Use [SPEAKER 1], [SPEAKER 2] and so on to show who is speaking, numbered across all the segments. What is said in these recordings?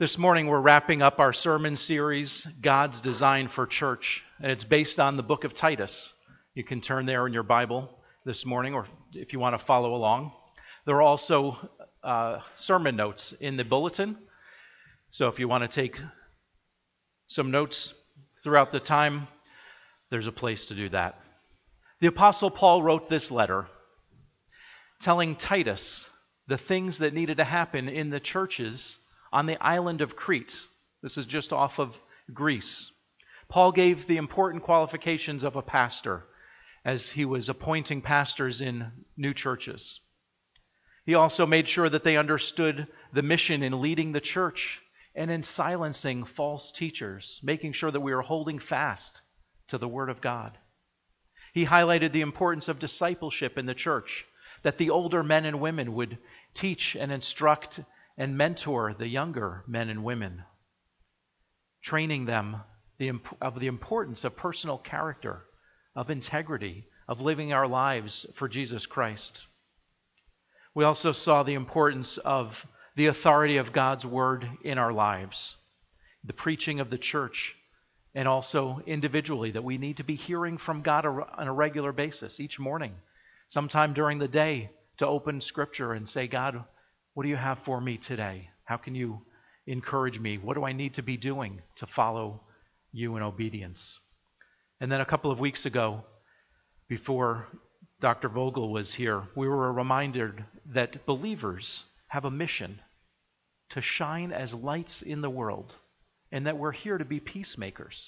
[SPEAKER 1] This morning we're wrapping up our sermon series, God's Design for Church, and it's based on the book of Titus. You can turn there in your Bible this morning, or if you want to follow along. There are also sermon notes in the bulletin, so if you want to take some notes throughout the time, there's a place to do that. The Apostle Paul wrote this letter telling Titus the things that needed to happen in the churches on the island of Crete. This is just off of Greece. Paul gave the important qualifications of a pastor as he was appointing pastors in new churches. He also made sure that they understood the mission in leading the church and in silencing false teachers, making sure that we are holding fast to the Word of God. He highlighted the importance of discipleship in the church, that the older men and women would teach and instruct and mentor the younger men and women, training them of the importance of personal character, of integrity, of living our lives for Jesus Christ. We also saw the importance of the authority of God's Word in our lives, the preaching of the church, and also individually that we need to be hearing from God on a regular basis each morning, sometime during the day, to open Scripture and say, God, what do you have for me today? How can you encourage me? What do I need to be doing to follow you in obedience? And then a couple of weeks ago, before Dr. Vogel was here, we were reminded that believers have a mission to shine as lights in the world, and that we're here to be peacemakers.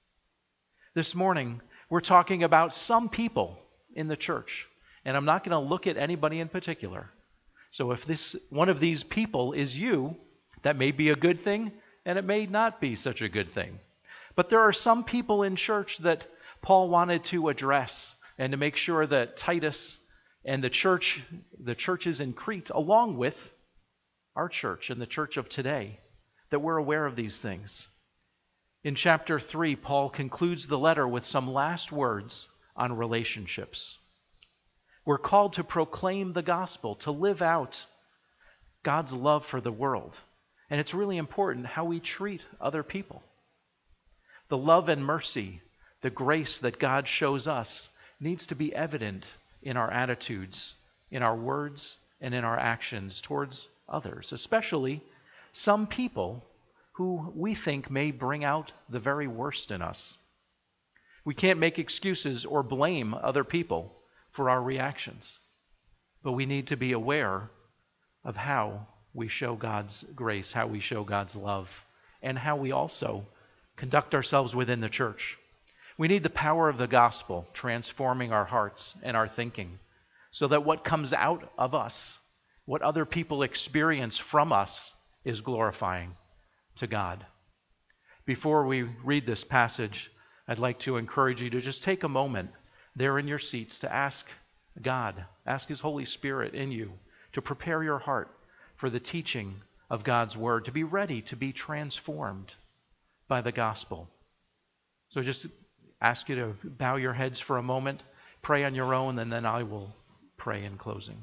[SPEAKER 1] This morning, we're talking about some people in the church, and I'm not going to look at anybody in particular. So if one of these people is you, that may be a good thing, and it may not be such a good thing. But there are some people in church that Paul wanted to address and to make sure that Titus and the churches in Crete, along with our church and the church of today, that we're aware of these things. In chapter 3, Paul concludes the letter with some last words on relationships. We're called to proclaim the gospel, to live out God's love for the world. And it's really important how we treat other people. The love and mercy, the grace that God shows us needs to be evident in our attitudes, in our words, and in our actions towards others, especially some people who we think may bring out the very worst in us. We can't make excuses or blame other people for our reactions, but we need to be aware of how we show God's grace, how we show God's love, and how we also conduct ourselves within the church. We need the power of the gospel transforming our hearts and our thinking, so that what comes out of us, what other people experience from us, is glorifying to God. Before we read this passage, I'd like to encourage you to just take a moment there in your seats to ask God, ask His Holy Spirit in you to prepare your heart for the teaching of God's Word, to be ready to be transformed by the gospel. So just ask you to bow your heads for a moment, pray on your own, and then I will pray in closing.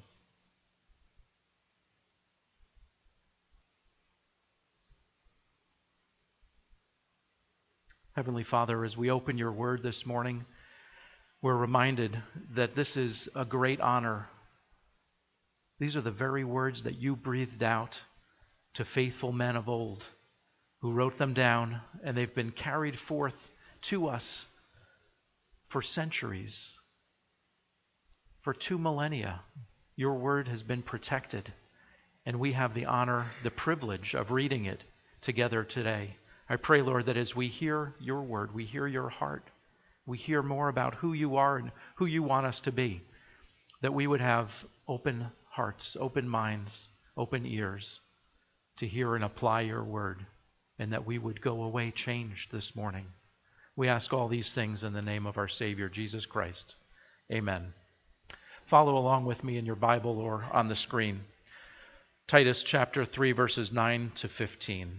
[SPEAKER 1] Heavenly Father, as we open your Word this morning, we're reminded that this is a great honor. These are the very words that you breathed out to faithful men of old who wrote them down, and they've been carried forth to us for centuries. For 2 millennia, your word has been protected, and we have the honor, the privilege of reading it together today. I pray, Lord, that as we hear your word, we hear your heart, we hear more about who you are and who you want us to be, that we would have open hearts, open minds, open ears to hear and apply your word, and that we would go away changed this morning. We ask all these things in the name of our Savior, Jesus Christ. Amen. Follow along with me in your Bible or on the screen. Titus chapter 3, verses 9 to 15.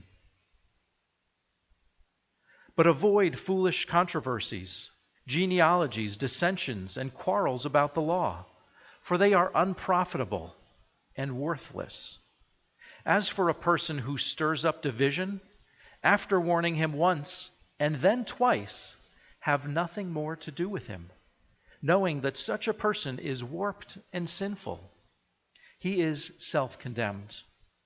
[SPEAKER 1] But avoid foolish controversies, genealogies, dissensions, and quarrels about the law, for they are unprofitable and worthless. As for a person who stirs up division, after warning him once and then twice, have nothing more to do with him, knowing that such a person is warped and sinful. He is self-condemned.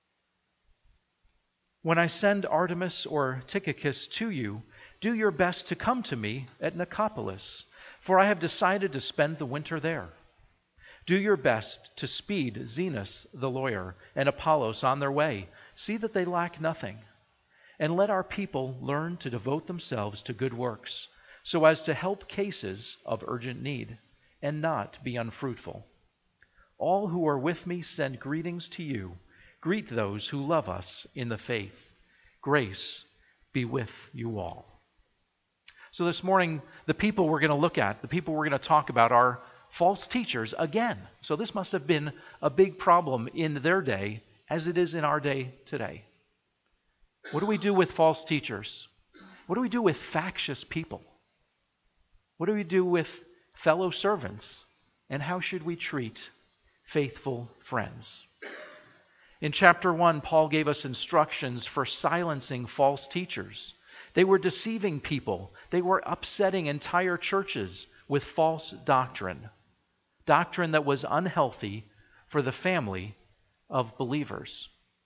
[SPEAKER 1] When I send Artemas or Tychicus to you, do your best to come to me at Nicopolis, for I have decided to spend the winter there. Do your best to speed Zenas the lawyer and Apollos on their way. See that they lack nothing. And let our people learn to devote themselves to good works, so as to help cases of urgent need and not be unfruitful. All who are with me send greetings to you. Greet those who love us in the faith. Grace be with you all. So this morning, the people we're going to look at, the people we're going to talk about are false teachers again. So this must have been a big problem in their day as it is in our day today. What do we do with false teachers? What do we do with factious people? What do we do with fellow servants? And how should we treat faithful friends? In chapter 1, Paul gave us instructions for silencing false teachers. They were deceiving people. They were upsetting entire churches with false doctrine. Doctrine that was unhealthy for the family of believers.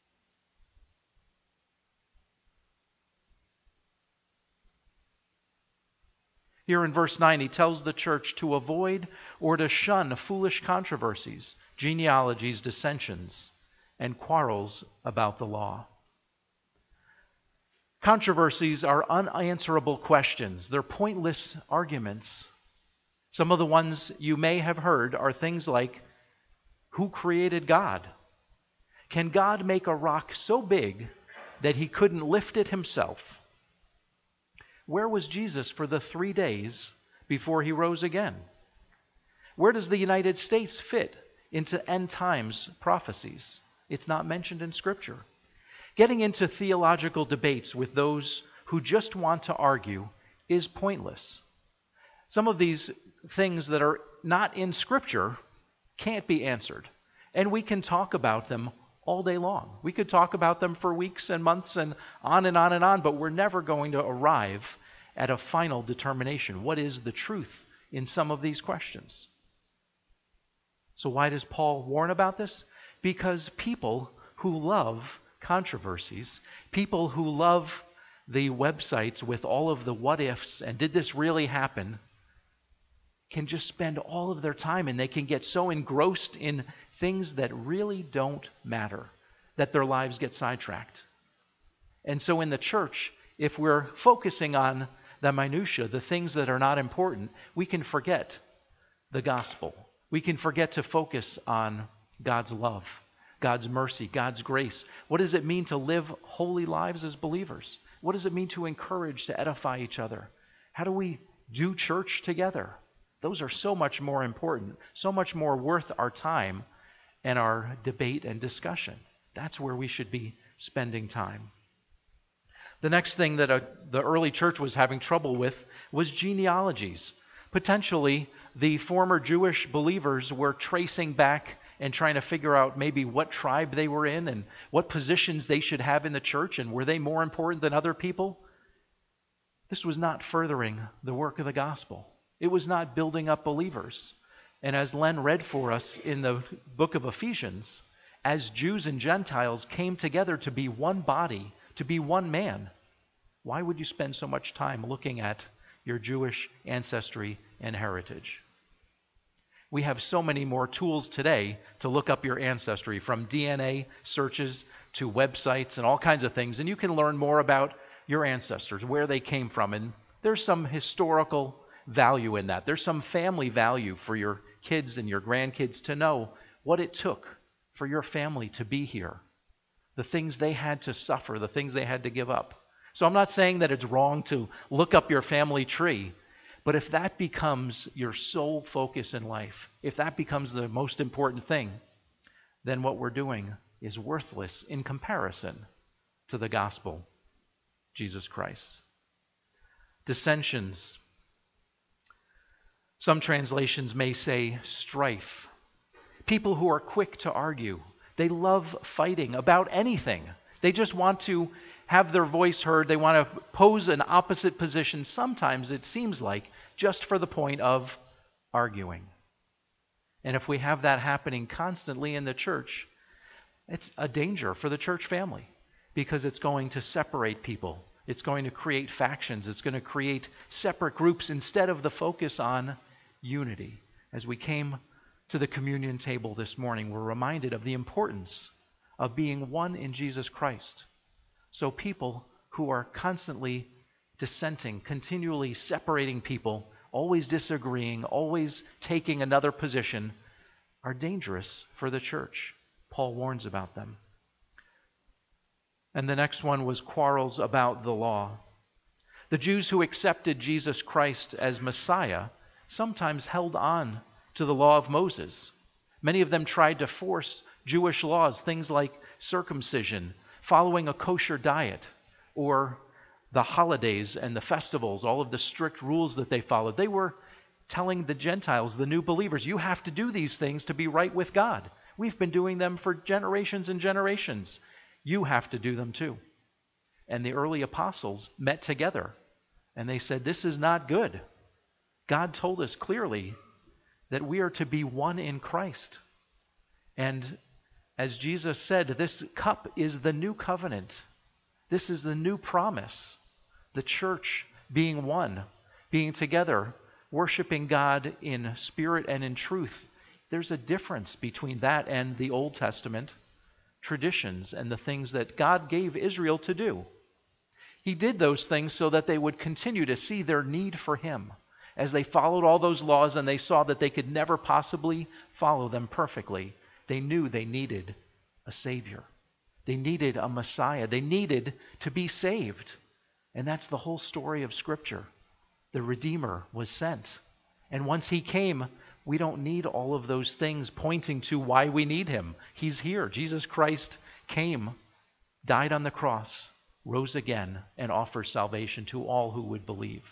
[SPEAKER 1] Here in verse 9, he tells the church to avoid or to shun foolish controversies, genealogies, dissensions, and quarrels about the law. Controversies are unanswerable questions. They're pointless arguments. Some of the ones you may have heard are things like, who created God? Can God make a rock so big that he couldn't lift it himself? Where was Jesus for the 3 days before he rose again? Where does the United States fit into end times prophecies? It's not mentioned in Scripture. Getting into theological debates with those who just want to argue is pointless. Some of these things that are not in Scripture can't be answered. And we can talk about them all day long. We could talk about them for weeks and months and on and on and on, but we're never going to arrive at a final determination. What is the truth in some of these questions? So why does Paul warn about this? Because people who love controversies, people who love the websites with all of the what ifs and did this really happen, can just spend all of their time and they can get so engrossed in things that really don't matter that their lives get sidetracked. And so in the church, if we're focusing on the minutia, the things that are not important, we can forget the gospel. We can forget to focus on God's love, God's mercy, God's grace. What does it mean to live holy lives as believers? What does it mean to encourage, to edify each other? How do we do church together? Those are so much more important, so much more worth our time and our debate and discussion. That's where we should be spending time. The next thing that the early church was having trouble with was genealogies. Potentially, the former Jewish believers were tracing back and trying to figure out maybe what tribe they were in and what positions they should have in the church, and were they more important than other people? This was not furthering the work of the gospel. It was not building up believers. And as Len read for us in the book of Ephesians, as Jews and Gentiles came together to be one body, to be one man, why would you spend so much time looking at your Jewish ancestry and heritage? We have so many more tools today to look up your ancestry, from DNA searches to websites and all kinds of things, and you can learn more about your ancestors, where they came from, and there's some historical value in that. There's some family value for your kids and your grandkids to know what it took for your family to be here, the things they had to suffer, the things they had to give up. So I'm not saying that it's wrong to look up your family tree, but if that becomes your sole focus in life, if that becomes the most important thing, then what we're doing is worthless in comparison to the gospel, Jesus Christ. Dissensions. Some translations may say strife. People who are quick to argue, They love fighting about anything. They just want to have their voice heard. They want to pose an opposite position. Sometimes it seems like just for the point of arguing. And if we have that happening constantly in the church, it's a danger for the church family because it's going to separate people. It's going to create factions. It's going to create separate groups instead of the focus on unity. As we came to the communion table this morning, we're reminded of the importance of being one in Jesus Christ. So people who are constantly dissenting, continually separating people, always disagreeing, always taking another position, are dangerous for the church. Paul warns about them. And the next one was quarrels about the law. The Jews who accepted Jesus Christ as Messiah sometimes held on to the law of Moses. Many of them tried to force Jewish laws, things like circumcision, following a kosher diet, or the holidays and the festivals, all of the strict rules that they followed. They were telling the Gentiles, the new believers, you have to do these things to be right with God. We've been doing them for generations and generations. You have to do them too. And the early apostles met together and they said, this is not good. God told us clearly that we are to be one in Christ. And as Jesus said, this cup is the new covenant. This is the new promise. The church being one, being together, worshiping God in spirit and in truth. There's a difference between that and the Old Testament traditions and the things that God gave Israel to do. He did those things so that they would continue to see their need for Him. As they followed all those laws and they saw that they could never possibly follow them perfectly, they knew they needed a Savior. They needed a Messiah. They needed to be saved. And that's the whole story of Scripture. The Redeemer was sent. And once He came, we don't need all of those things pointing to why we need Him. He's here. Jesus Christ came, died on the cross, rose again, and offers salvation to all who would believe.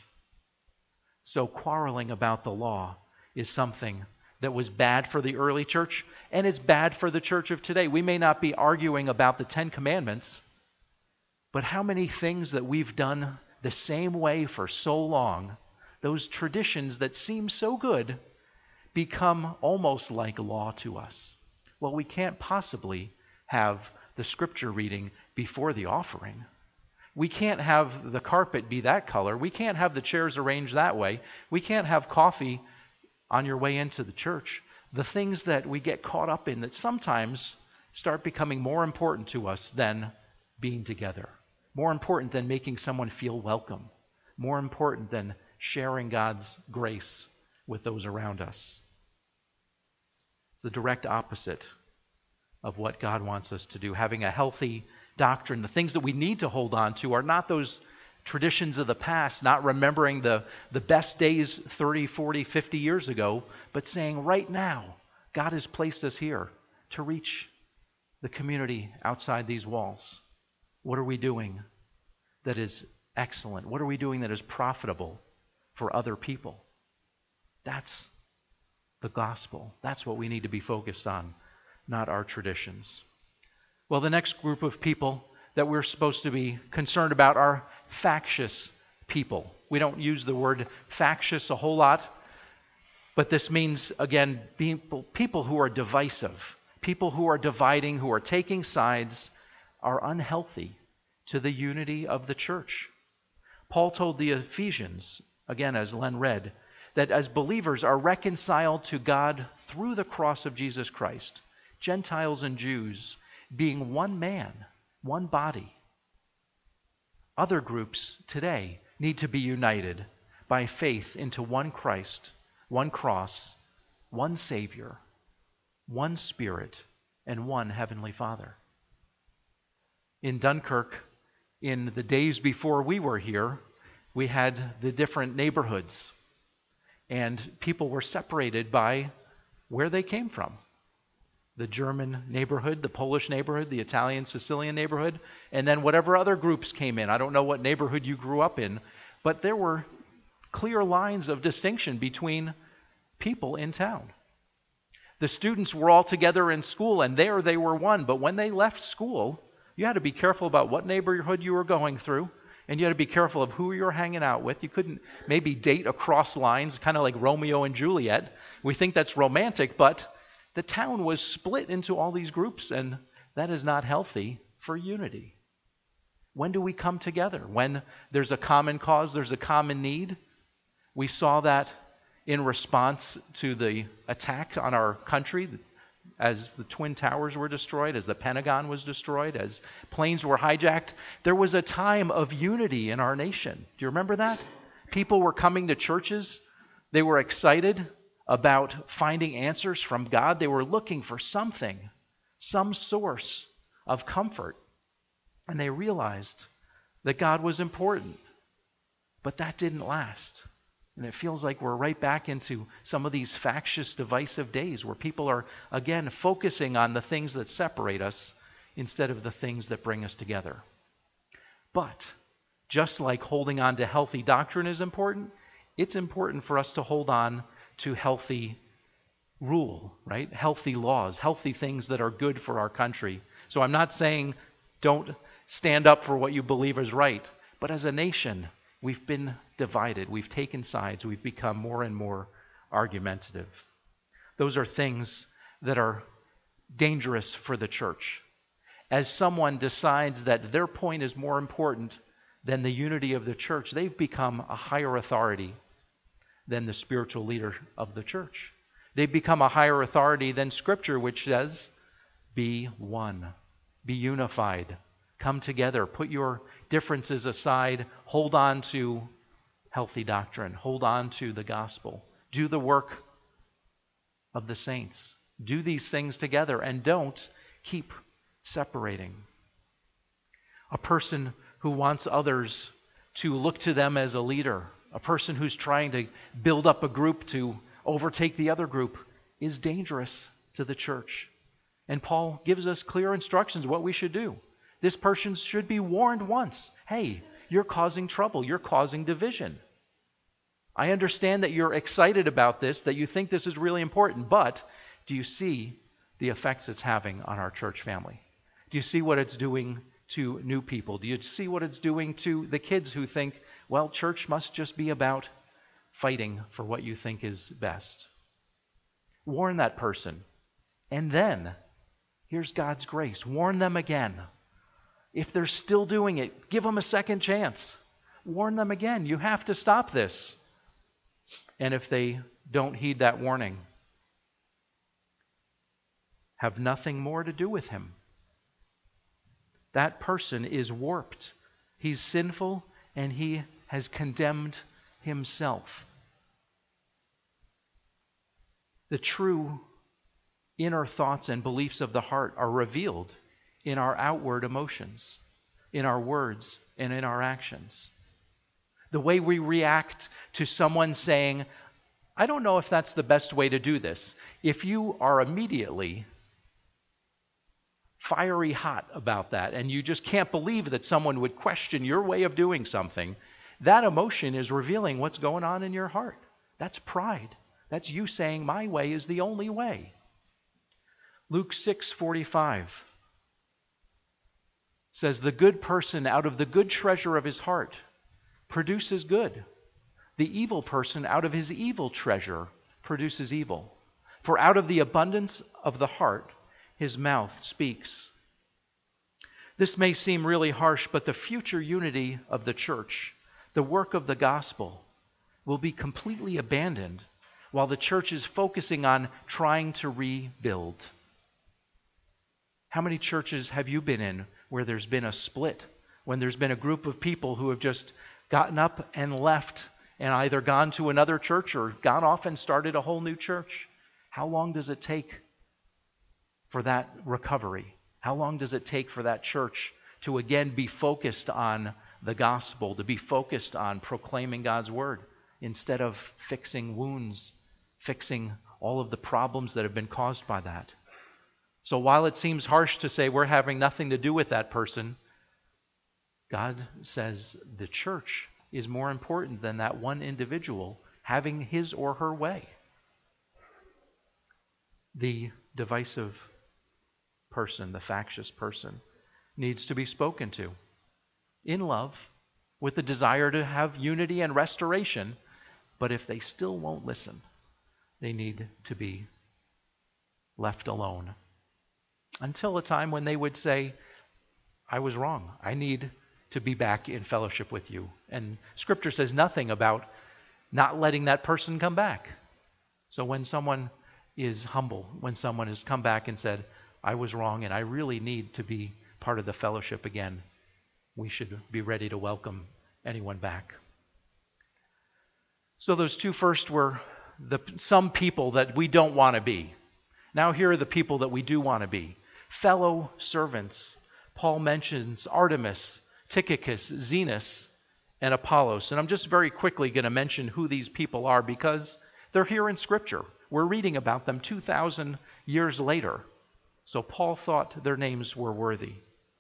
[SPEAKER 1] So quarreling about the law is something that was bad for the early church, and it's bad for the church of today. We may not be arguing about the 10 Commandments, but how many things that we've done the same way for so long, those traditions that seem so good, become almost like law to us. Well, we can't possibly have the scripture reading before the offering. We can't have the carpet be that color. We can't have the chairs arranged that way. We can't have coffee on your way into the church. The things that we get caught up in that sometimes start becoming more important to us than being together. More important than making someone feel welcome. More important than sharing God's grace with those around us. It's the direct opposite of what God wants us to do. Having a healthy doctrine, the things that we need to hold on to are not those traditions of the past, not remembering the best days 30, 40, 50 years ago, but saying right now, God has placed us here to reach the community outside these walls. What are we doing that is excellent? What are we doing that is profitable for other people? That's the gospel. That's what we need to be focused on, not our traditions. Well, the next group of people that we're supposed to be concerned about are factious people. We don't use the word factious a whole lot, but this means, again, people who are divisive, people who are dividing, who are taking sides, are unhealthy to the unity of the church. Paul told the Ephesians, again as Len read, that as believers are reconciled to God through the cross of Jesus Christ, Gentiles and Jews being one man, one body. Other groups today need to be united by faith into one Christ, one cross, one Savior, one Spirit, and one Heavenly Father. In Dunkirk, in the days before we were here, we had the different neighborhoods, and people were separated by where they came from. The German neighborhood, the Polish neighborhood, the Italian, Sicilian neighborhood, and then whatever other groups came in. I don't know what neighborhood you grew up in, but there were clear lines of distinction between people in town. The students were all together in school, and there they were one. But when they left school, you had to be careful about what neighborhood you were going through, and you had to be careful of who you were hanging out with. You couldn't maybe date across lines, kind of like Romeo and Juliet. We think that's romantic, but the town was split into all these groups, and that is not healthy for unity. When do we come together? When there's a common cause, there's a common need. We saw that in response to the attack on our country, as the Twin Towers were destroyed, as the Pentagon was destroyed, as planes were hijacked. There was a time of unity in our nation. Do you remember that? People were coming to churches. They were excited about finding answers from God. They were looking for something, some source of comfort. And they realized that God was important. But that didn't last. And it feels like we're right back into some of these factious, divisive days where people are, again, focusing on the things that separate us instead of the things that bring us together. But just like holding on to healthy doctrine is important, it's important for us to hold on to healthy rule, right? Healthy laws, healthy things that are good for our country. So I'm not saying don't stand up for what you believe is right, but as a nation, we've been divided. We've taken sides. We've become more and more argumentative. Those are things that are dangerous for the church. As someone decides that their point is more important than the unity of the church, they've become a higher authority than the spiritual leader of the church. They've become a higher authority than Scripture, which says, be one, be unified, come together, put your differences aside, hold on to healthy doctrine, hold on to the gospel, do the work of the saints, do these things together, and don't keep separating. A person who wants others to look to them as a leader, a person who's trying to build up a group to overtake the other group, is dangerous to the church. And Paul gives us clear instructions what we should do. This person should be warned once. Hey, you're causing trouble. You're causing division. I understand that you're excited about this, that you think this is really important, but do you see the effects it's having on our church family? Do you see what it's doing to new people? Do you see what it's doing to the kids who think, well, church must just be about fighting for what you think is best? Warn that person. And then, here's God's grace. Warn them again. If they're still doing it, give them a second chance. Warn them again. You have to stop this. And if they don't heed that warning, have nothing more to do with him. That person is warped. He's sinful and he has condemned himself. The true inner thoughts and beliefs of the heart are revealed in our outward emotions, in our words, and in our actions. The way we react to someone saying, I don't know if that's the best way to do this. If you are immediately fiery hot about that and you just can't believe that someone would question your way of doing something, that emotion is revealing what's going on in your heart. That's pride. That's you saying my way is the only way. Luke 6:45 says, the good person out of the good treasure of his heart produces good. The evil person out of his evil treasure produces evil. For out of the abundance of the heart, his mouth speaks. This may seem really harsh, but the future unity of the church, the work of the gospel, will be completely abandoned while the church is focusing on trying to rebuild. How many churches have you been in where there's been a split, when there's been a group of people who have just gotten up and left and either gone to another church or gone off and started a whole new church? How long does it take for that recovery? How long does it take for that church to again be focused on the gospel, to be focused on proclaiming God's word instead of fixing wounds, fixing all of the problems that have been caused by that? So while it seems harsh to say we're having nothing to do with that person, God says the church is more important than that one individual having his or her way. The divisive person, the factious person, needs to be spoken to in love, with the desire to have unity and restoration. But if they still won't listen, they need to be left alone until a time when they would say, I was wrong. I need to be back in fellowship with you. And Scripture says nothing about not letting that person come back. So when someone is humble, when someone has come back and said, I was wrong and I really need to be part of the fellowship again, we should be ready to welcome anyone back. So those two first were some people that we don't want to be. Now here are the people that we do want to be. Fellow servants. Paul mentions Artemas, Tychicus, Zenas, and Apollos. And I'm just very quickly going to mention who these people are because they're here in Scripture. We're reading about them 2,000 years later. So Paul thought their names were worthy.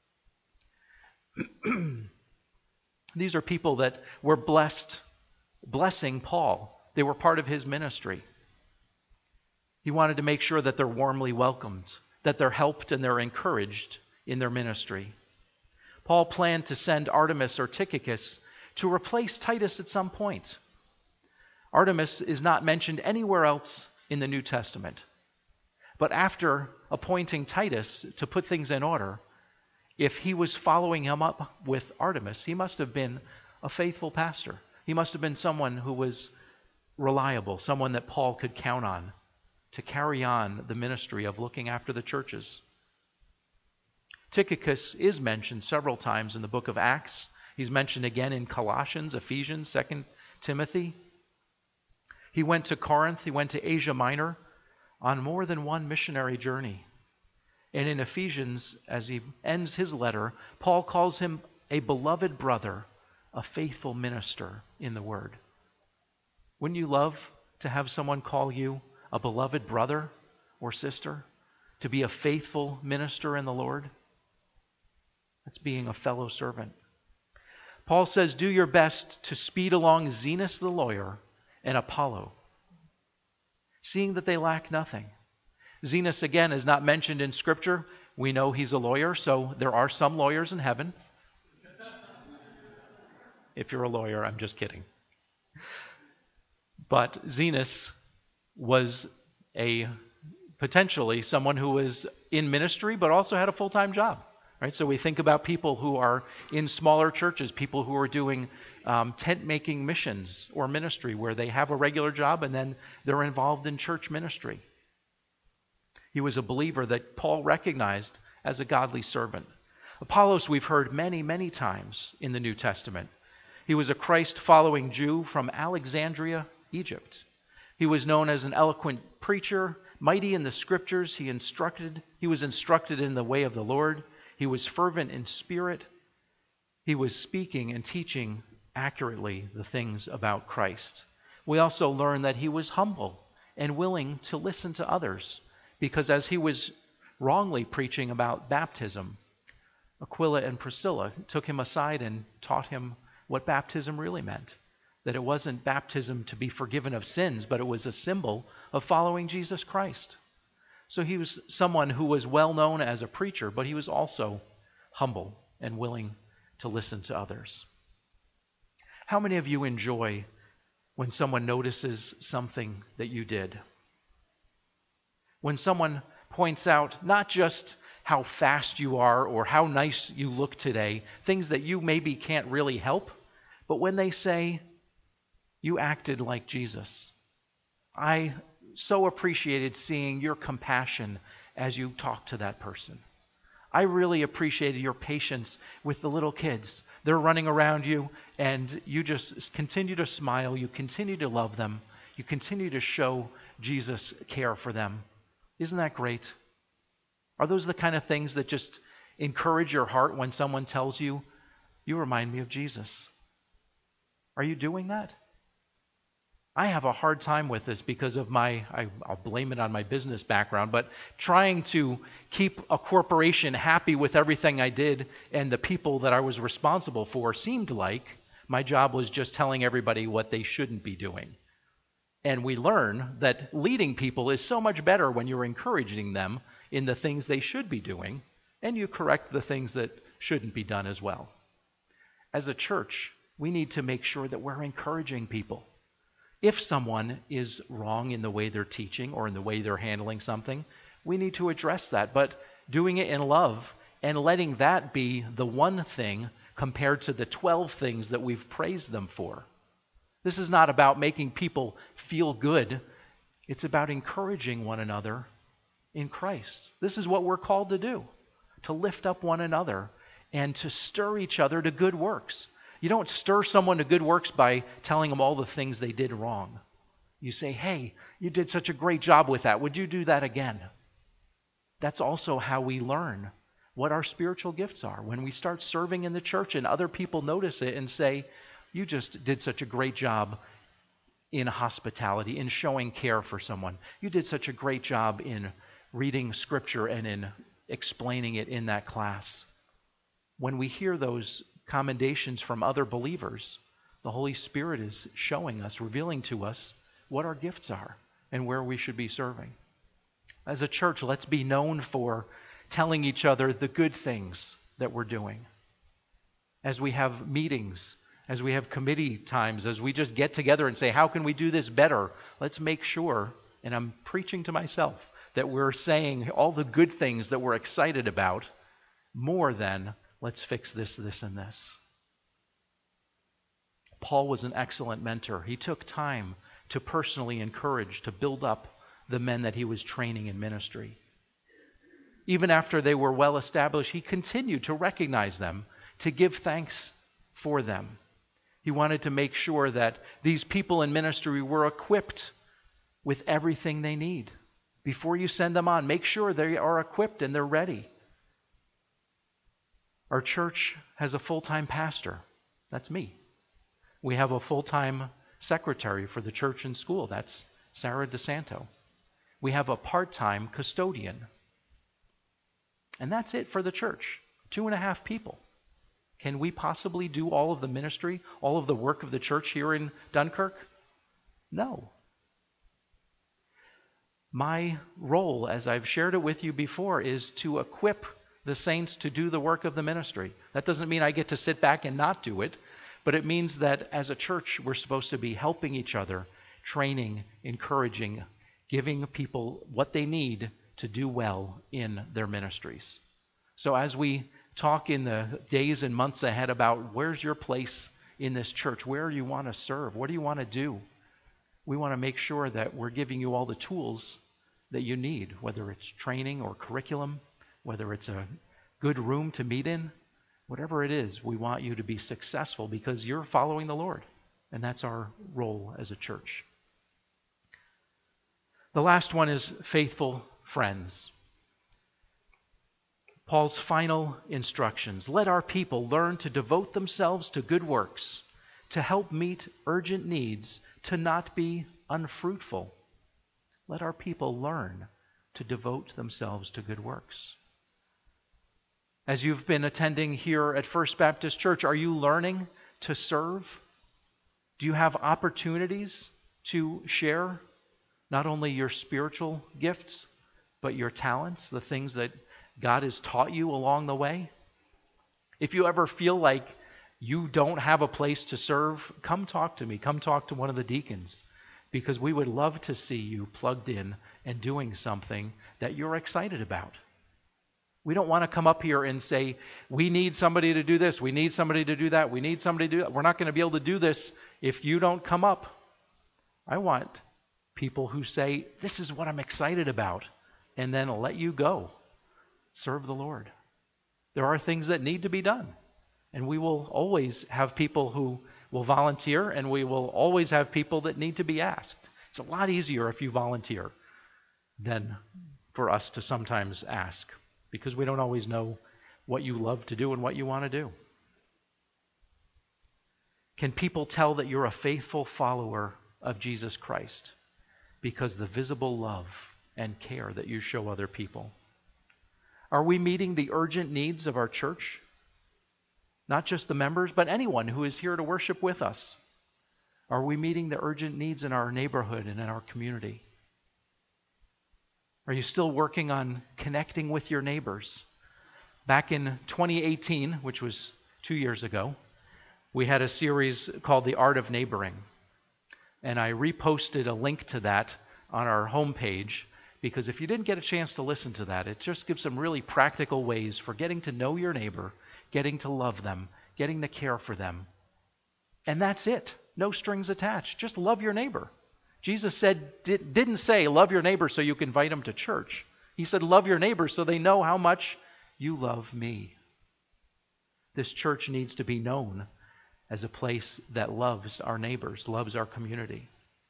[SPEAKER 1] These are people that were blessing Paul. They were part of his ministry. He wanted to make sure that they're warmly welcomed, that they're helped and they're encouraged in their ministry. Paul planned to send Artemas or Tychicus to replace Titus at some point. Artemas is not mentioned anywhere else in the New Testament. But after appointing Titus to put things in order, if he was following him up with Artemas, he must have been a faithful pastor. He must have been someone who was reliable, someone that Paul could count on to carry on the ministry of looking after the churches. Tychicus is mentioned several times in the book of Acts. He's mentioned again in Colossians, Ephesians, 2 Timothy. He went to Corinth, he went to Asia Minor on more than one missionary journey. And in Ephesians, as he ends his letter, Paul calls him a beloved brother, a faithful minister in the word. Wouldn't you love to have someone call you a beloved brother or sister? To be a faithful minister in the Lord? That's being a fellow servant. Paul says, do your best to speed along Zenas the lawyer and Apollo, seeing that they lack nothing. Zenas, again, is not mentioned in Scripture. We know he's a lawyer, so there are some lawyers in heaven. If you're a lawyer, I'm just kidding. But Zenas was potentially someone who was in ministry, but also had a full-time job. Right? So we think about people who are in smaller churches, people who are doing tent-making missions or ministry where they have a regular job and then they're involved in church ministry. He was a believer that Paul recognized as a godly servant. Apollos we've heard many, many times in the New Testament. He was a Christ-following Jew from Alexandria, Egypt. He was known as an eloquent preacher, mighty in the Scriptures. He was instructed in the way of the Lord. He was fervent in spirit. He was speaking and teaching accurately the things about Christ. We also learn that he was humble and willing to listen to others, because as he was wrongly preaching about baptism, Aquila and Priscilla took him aside and taught him what baptism really meant. That it wasn't baptism to be forgiven of sins, but it was a symbol of following Jesus Christ. So he was someone who was well known as a preacher, but he was also humble and willing to listen to others. How many of you enjoy when someone notices something that you did? When someone points out not just how fast you are or how nice you look today, things that you maybe can't really help, but when they say, you acted like Jesus. I so appreciated seeing your compassion as you talked to that person. I really appreciated your patience with the little kids. They're running around you and you just continue to smile. You continue to love them. You continue to show Jesus' care for them. Isn't that great? Are those the kind of things that just encourage your heart when someone tells you, you remind me of Jesus? Are you doing that? I have a hard time with this because of I'll blame it on my business background, but trying to keep a corporation happy with everything I did and the people that I was responsible for seemed like my job was just telling everybody what they shouldn't be doing. And we learn that leading people is so much better when you're encouraging them in the things they should be doing, and you correct the things that shouldn't be done as well. As a church, we need to make sure that we're encouraging people. If someone is wrong in the way they're teaching or in the way they're handling something, we need to address that, but doing it in love and letting that be the one thing compared to the 12 things that we've praised them for. This is not about making people feel good. It's about encouraging one another in Christ. This is what we're called to do, to lift up one another and to stir each other to good works. You don't stir someone to good works by telling them all the things they did wrong. You say, hey, you did such a great job with that. Would you do that again? That's also how we learn what our spiritual gifts are. When we start serving in the church and other people notice it and say, you just did such a great job in hospitality, in showing care for someone. You did such a great job in reading Scripture and in explaining it in that class. When we hear those commendations from other believers, the Holy Spirit is showing us, revealing to us what our gifts are and where we should be serving. As a church, let's be known for telling each other the good things that we're doing. As we have meetings, as we have committee times, as we just get together and say, how can we do this better? Let's make sure, and I'm preaching to myself, that we're saying all the good things that we're excited about more than let's fix this, this, and this. Paul was an excellent mentor. He took time to personally encourage, to build up the men that he was training in ministry. Even after they were well established, he continued to recognize them, to give thanks for them. He wanted to make sure that these people in ministry were equipped with everything they need. Before you send them on, make sure they are equipped and they're ready. Our church has a full-time pastor. That's me. We have a full-time secretary for the church and school. That's Sarah DeSanto. We have a part-time custodian. And that's it for the church. 2.5 people. Can we possibly do all of the ministry, all of the work of the church here in Dunkirk? No. My role, as I've shared it with you before, is to equip the saints to do the work of the ministry. That doesn't mean I get to sit back and not do it, but it means that as a church, we're supposed to be helping each other, training, encouraging, giving people what they need to do well in their ministries. So as we talk in the days and months ahead about where's your place in this church, where you want to serve, what do you want to do, we want to make sure that we're giving you all the tools that you need, whether it's training or curriculum, whether it's a good room to meet in, whatever it is, we want you to be successful because you're following the Lord, and that's our role as a church. The last one is faithful friends. Paul's final instructions. Let our people learn to devote themselves to good works, to help meet urgent needs, to not be unfruitful. Let our people learn to devote themselves to good works. As you've been attending here at First Baptist Church, are you learning to serve? Do you have opportunities to share not only your spiritual gifts, but your talents, the things that God has taught you along the way? If you ever feel like you don't have a place to serve, come talk to me. Come talk to one of the deacons, because we would love to see you plugged in and doing something that you're excited about. We don't want to come up here and say, we need somebody to do this, we need somebody to do that, we need somebody to do that. We're not going to be able to do this if you don't come up. I want people who say, this is what I'm excited about, and then let you go. Serve the Lord. There are things that need to be done, and we will always have people who will volunteer, and we will always have people that need to be asked. It's a lot easier if you volunteer than for us to sometimes ask, because we don't always know what you love to do and what you want to do. Can people tell that you're a faithful follower of Jesus Christ? Because the visible love and care that you show other people. Are we meeting the urgent needs of our church? Not just the members, but anyone who is here to worship with us. Are we meeting the urgent needs in our neighborhood and in our community? Are you still working on connecting with your neighbors? Back in 2018, which was 2 years ago, we had a series called The Art of Neighboring. And I reposted a link to that on our homepage, because if you didn't get a chance to listen to that, it just gives some really practical ways for getting to know your neighbor, getting to love them, getting to care for them. And that's it. No strings attached. Just love your neighbor. Jesus didn't say love your neighbor so you can invite them to church. He said love your neighbor so they know how much you love me. This church needs to be known as a place that loves our neighbors, loves our community.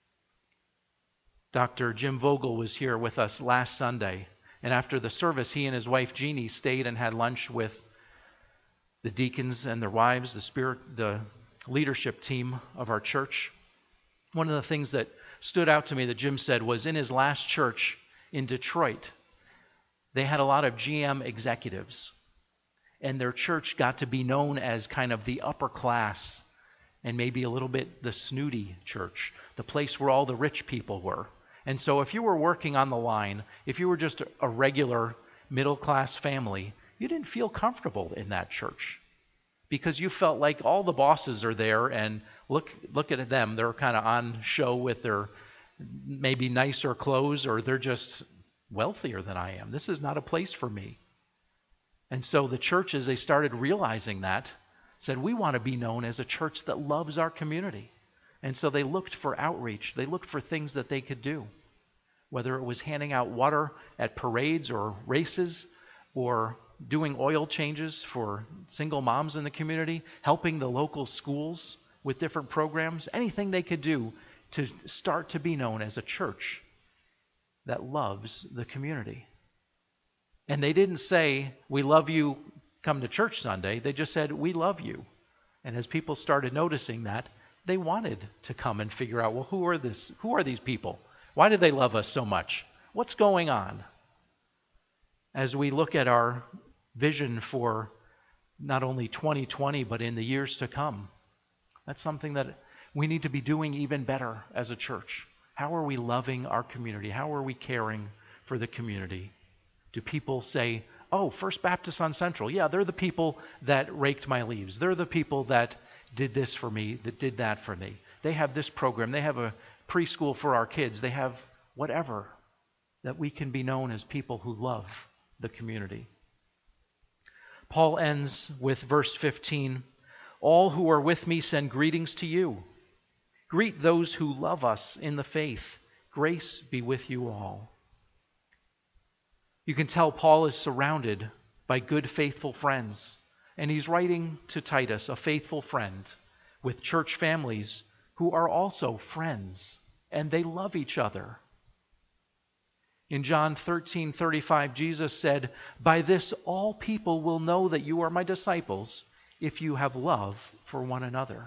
[SPEAKER 1] Dr. Jim Vogel was here with us last Sunday, and after the service, he and his wife Jeannie stayed and had lunch with the deacons and their wives, the leadership team of our church. One of the things that stood out to me that Jim said was in his last church in Detroit, they had a lot of GM executives, and their church got to be known as kind of the upper class and maybe a little bit the snooty church, the place where all the rich people were. And so if you were working on the line, if you were just a regular middle-class family, you didn't feel comfortable in that church because you felt like all the bosses are there and look at them. They're kind of on show with their maybe nicer clothes, or they're just wealthier than I am. This is not a place for me. And so the churches, they started realizing that, said, we want to be known as a church that loves our community. And so they looked for outreach. They looked for things that they could do, whether it was handing out water at parades or races, or doing oil changes for single moms in the community, helping the local schools with different programs, anything they could do to start to be known as a church that loves the community. And they didn't say, we love you, come to church Sunday. They just said, we love you. And as people started noticing that, they wanted to come and figure out, well, who are these people? Why do they love us so much? What's going on? As we look at our vision for not only 2020, but in the years to come, that's something that we need to be doing even better as a church. How are we loving our community? How are we caring for the community? Do people say, oh, First Baptist on Central, yeah, they're the people that raked my leaves. They're the people that did this for me, that did that for me. They have this program. They have a preschool for our kids. They have whatever, that we can be known as people who love the community. Paul ends with verse 15, all who are with me send greetings to you. Greet those who love us in the faith. Grace be with you all. You can tell Paul is surrounded by good, faithful friends. And he's writing to Titus, a faithful friend, with church families who are also friends, and they love each other. In John 13:35, Jesus said, by this all people will know that you are my disciples, if you have love for one another.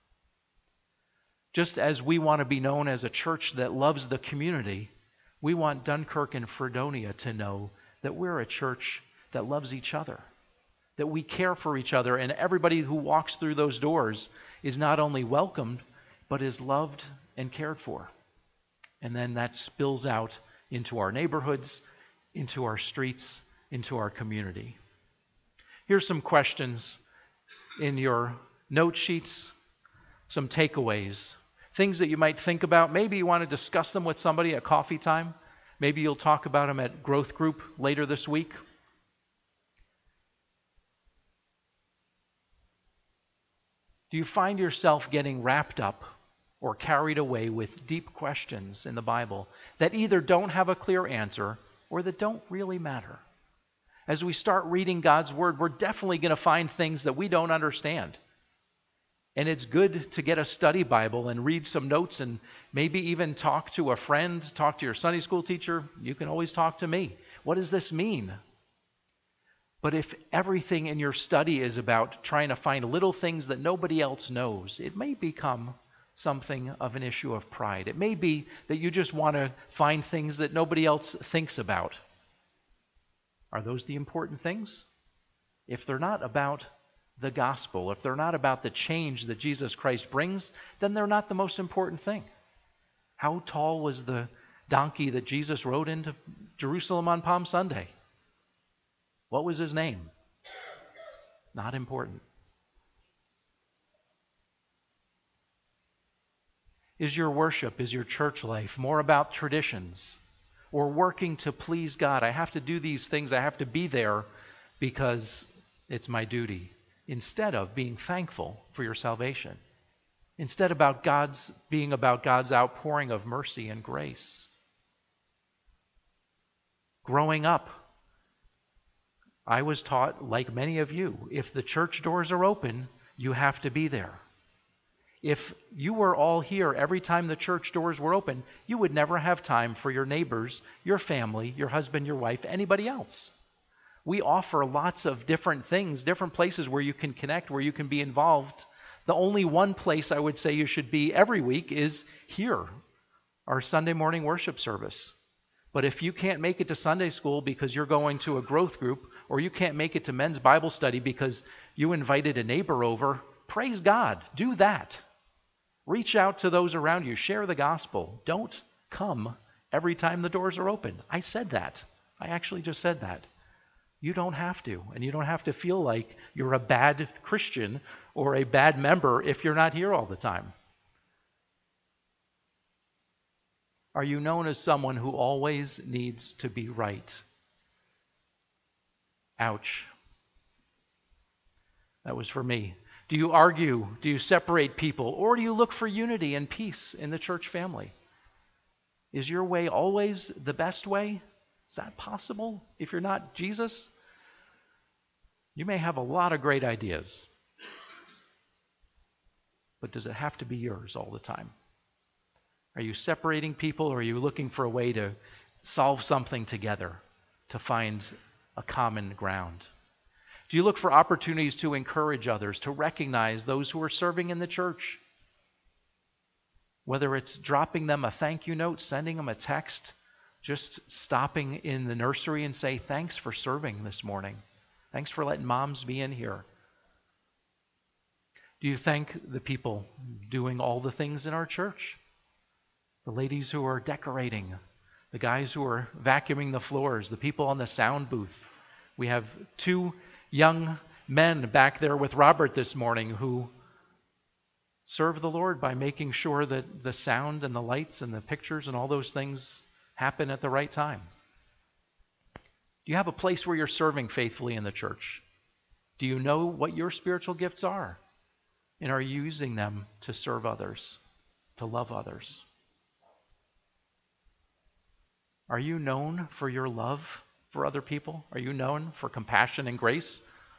[SPEAKER 1] Just as we want to be known as a church that loves the community, we want Dunkirk and Fredonia to know that we're a church that loves each other, that we care for each other, and everybody who walks through those doors is not only welcomed, but is loved and cared for. And then that spills out into our neighborhoods, into our streets, into our community. Here's some questions in your note sheets, some takeaways, things that you might think about. Maybe you want to discuss them with somebody at coffee time. Maybe you'll talk about them at growth group later this week. Do you find yourself getting wrapped up or carried away with deep questions in the Bible that either don't have a clear answer or that don't really matter? As we start reading God's Word, we're definitely going to find things that we don't understand. And it's good to get a study Bible and read some notes and maybe even talk to a friend, talk to your Sunday school teacher. You can always talk to me. What does this mean? But if everything in your study is about trying to find little things that nobody else knows, it may become something of an issue of pride. It may be that you just want to find things that nobody else thinks about. Are those the important things? If they're not about the gospel, if they're not about the change that Jesus Christ brings, then they're not the most important thing. How tall was the donkey that Jesus rode into Jerusalem on Palm Sunday? What was his name? Not important. Is your worship, is your church life more about traditions or working to please God? I have to do these things, I have to be there because it's my duty, instead of being thankful for your salvation, instead about being about God's outpouring of mercy and grace. Growing up, I was taught, like many of you, if the church doors are open, you have to be there. If you were all here every time the church doors were open, you would never have time for your neighbors, your family, your husband, your wife, anybody else. We offer lots of different things, different places where you can connect, where you can be involved. The only one place I would say you should be every week is here, our Sunday morning worship service. But if you can't make it to Sunday school because you're going to a growth group, or you can't make it to men's Bible study because you invited a neighbor over, praise God. Do that. Reach out to those around you. Share the gospel. Don't come every time the doors are open. I said that. I actually just said that. You don't have to. And you don't have to feel like you're a bad Christian or a bad member if you're not here all the time. Are you known as someone who always needs to be right? Ouch. That was for me. Do you argue? Do you separate people? Or do you look for unity and peace in the church family? Is your way always the best way? Is that possible if you're not Jesus? You may have a lot of great ideas. But does it have to be yours all the time? Are you separating people, or are you looking for a way to solve something together, to find a common ground? Do you look for opportunities to encourage others, to recognize those who are serving in the church? Whether it's dropping them a thank you note, sending them a text, just stopping in the nursery and say, thanks for serving this morning. Thanks for letting moms be in here. Do you thank the people doing all the things in our church? The ladies who are decorating, the guys who are vacuuming the floors, the people on the sound booth. We have 2 young men back there with Robert this morning who serve the Lord by making sure that the sound and the lights and the pictures and all those things happen at the right time. Do you have a place where you're serving faithfully in the church? Do you know what your spiritual gifts are? And are you using them to serve others, to love others? Are you known for your love for other people? Are you known for compassion and grace?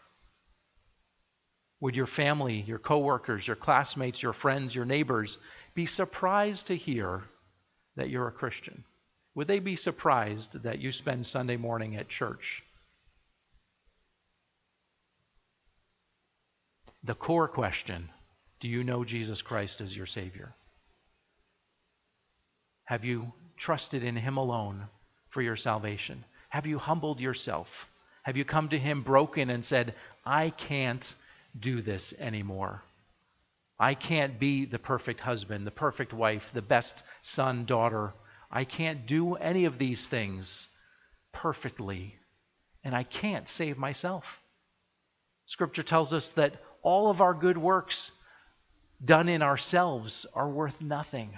[SPEAKER 1] Would your family, your coworkers, your classmates, your friends, your neighbors be surprised to hear that you're a Christian? Would they be surprised that you spend Sunday morning at church? The core question, do you know Jesus Christ as your Savior? Have you trusted in Him alone for your salvation? Have you humbled yourself? Have you come to Him broken and said, I can't do this anymore. I can't be the perfect husband, the perfect wife, the best son, daughter. I can't do any of these things perfectly, and I can't save myself. Scripture tells us that all of our good works done in ourselves are worth nothing.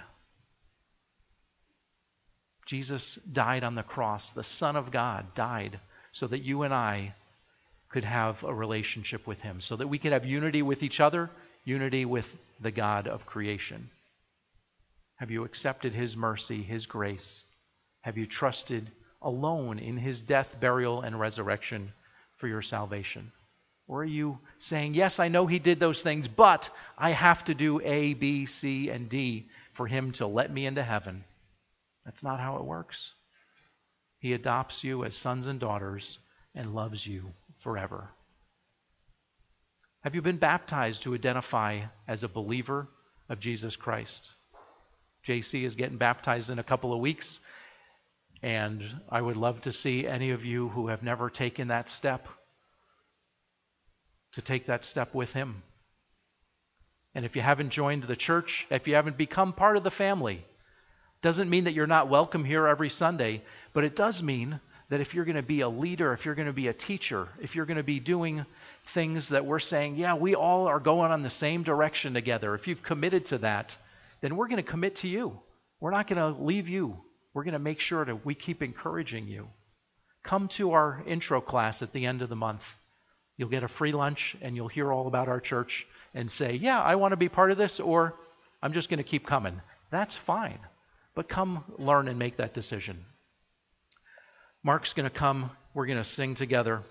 [SPEAKER 1] Jesus died on the cross. The Son of God died so that you and I could have a relationship with Him, so that we could have unity with each other, unity with the God of creation. Have you accepted His mercy, His grace? Have you trusted alone in His death, burial, and resurrection for your salvation? Or are you saying, yes, I know He did those things, but I have to do A, B, C, and D for Him to let me into heaven? That's not how it works. He adopts you as sons and daughters and loves you forever. Have you been baptized to identify as a believer of Jesus Christ? JC is getting baptized in a couple of weeks, and I would love to see any of you who have never taken that step to take that step with Him. And if you haven't joined the church, if you haven't become part of the family, doesn't mean that you're not welcome here every Sunday, but it does mean that if you're going to be a leader, if you're going to be a teacher, if you're going to be doing things that we're saying, yeah, we all are going on the same direction together, if you've committed to that, then we're going to commit to you. We're not going to leave you. We're going to make sure that we keep encouraging you. Come to our intro class at the end of the month. You'll get a free lunch and you'll hear all about our church and say, yeah, I want to be part of this, or I'm just going to keep coming. That's fine. But come learn and make that decision. Mark's going to come. We're going to sing together.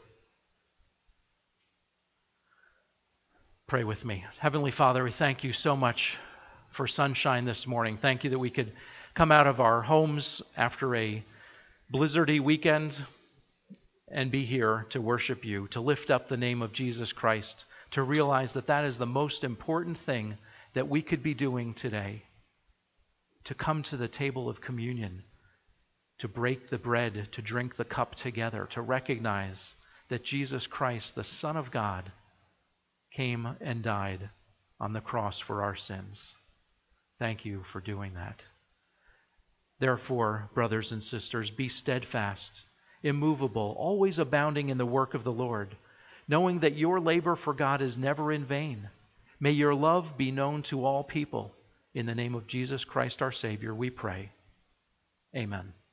[SPEAKER 1] Pray with me. Heavenly Father, we thank you so much for sunshine this morning. Thank you that we could come out of our homes after a blizzardy weekend and be here to worship you, to lift up the name of Jesus Christ, to realize that that is the most important thing that we could be doing today. To come to the table of communion, to break the bread, to drink the cup together, to recognize that Jesus Christ, the Son of God, came and died on the cross for our sins. Thank you for doing that. Therefore, brothers and sisters, be steadfast, immovable, always abounding in the work of the Lord, knowing that your labor for God is never in vain. May your love be known to all people. In the name of Jesus Christ our Savior, we pray. Amen.